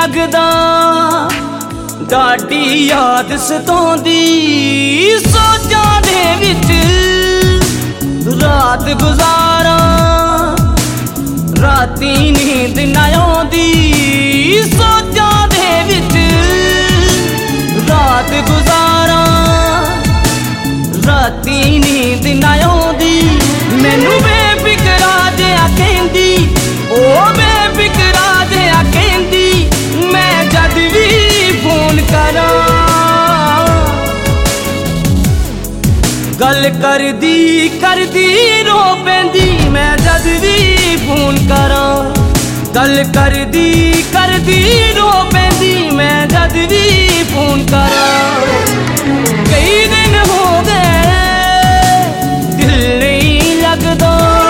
लगदा डाडी याद सताउंदी सोचां दे विच रात गुजारा राती नींद ना आउंदी सोचां दे विच रात गुजारा राती नींद ना आउंदी मैनू बेफिकरा जिहा कहंदी ओ बेफिकरा जिहा कहंदी मैं जद भी फोन करा गल करदी रो पैंदी मैं जद भी फोन करा गल करदी रो पैंदी मैं जद भी फोन करा कई दिन हो गए दिल नहीं लगदा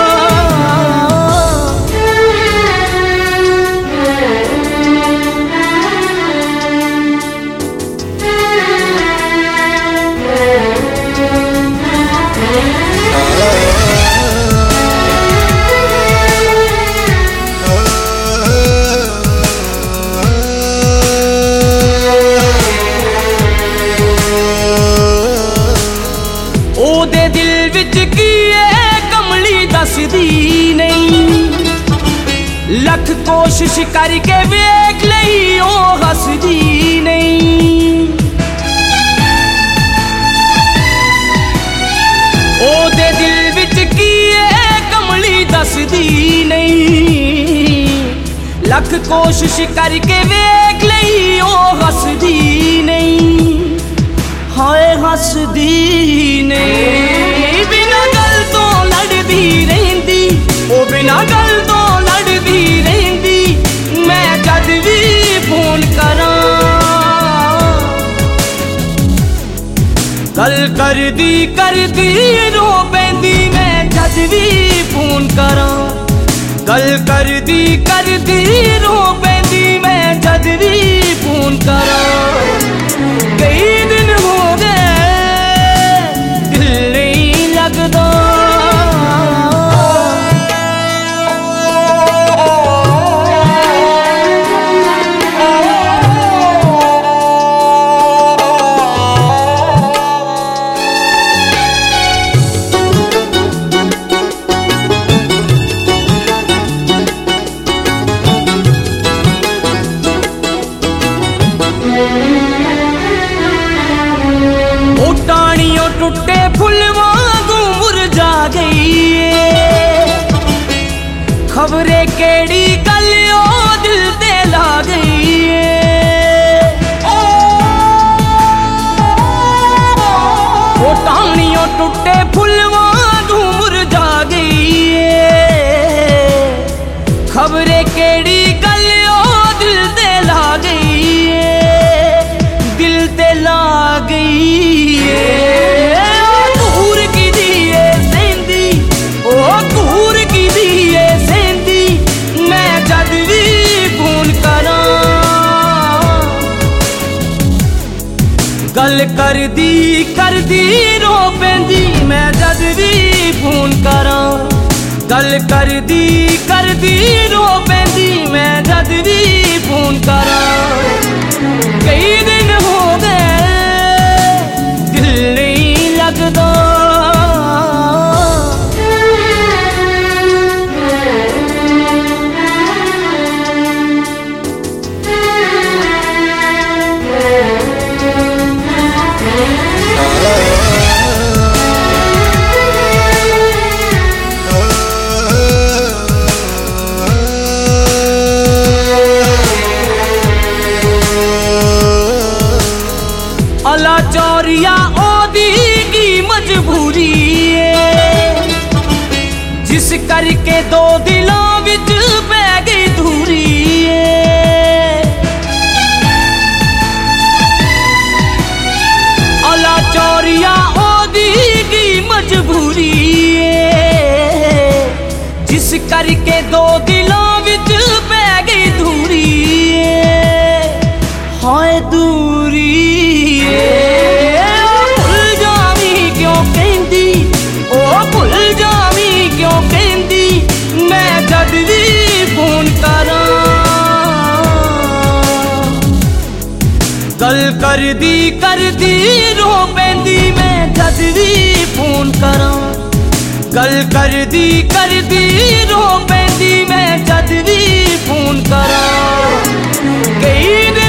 ओदे दिल विच की कमली दसदी नहीं लख कोशिश करके वेख लई ओ हसदी नहीं ओदे दिल विच की कमली दसदी नहीं लख कोशिश करके वेख लई ओ हसदी नहीं हाय हसदी नहीं बिना गल तो लड़दी रहिंदी ओ बिना गल तो लड़दी रहिंदी मैं जद भी फोन करा गल करदी रो पैंदी मैं जद भी फोन करा गल करदी रो पैंदी मैं जद भी फोन करा कई दिन हो गए दिल नहीं लगदा टुटे फुल वांगू मुरझा गई खबरे केड़ी गल ओ दिल ते ला गई ओ टाणियों टुटे फुल वांगू मुरझा गई खबरे केड़ी गल ओ दिल ते ला गई दिल ते ला गई गल करदी रो पैंदी मैं जद भी फोन करा गल करदी रो पैंदी मैं जद भी फोन करा कई दिन हो गए दिल नहीं लगदा अला चौरिया ओदी की मजबूरी है जिस करके दो दिलों विच पै गई दूरी है अला चौरिया ओदी की मजबूरी है जिस करके दो दिलों विच पै गई दूरी है हाय दूरी भुल जावी क्यों कहंदी ओ भुल जावी क्यों कहंदी मैं जद कर दी रो पैंदी मैं जद भी फोन करा। गल कर दी रो पैंदी मैं जद भी फोन करा। कई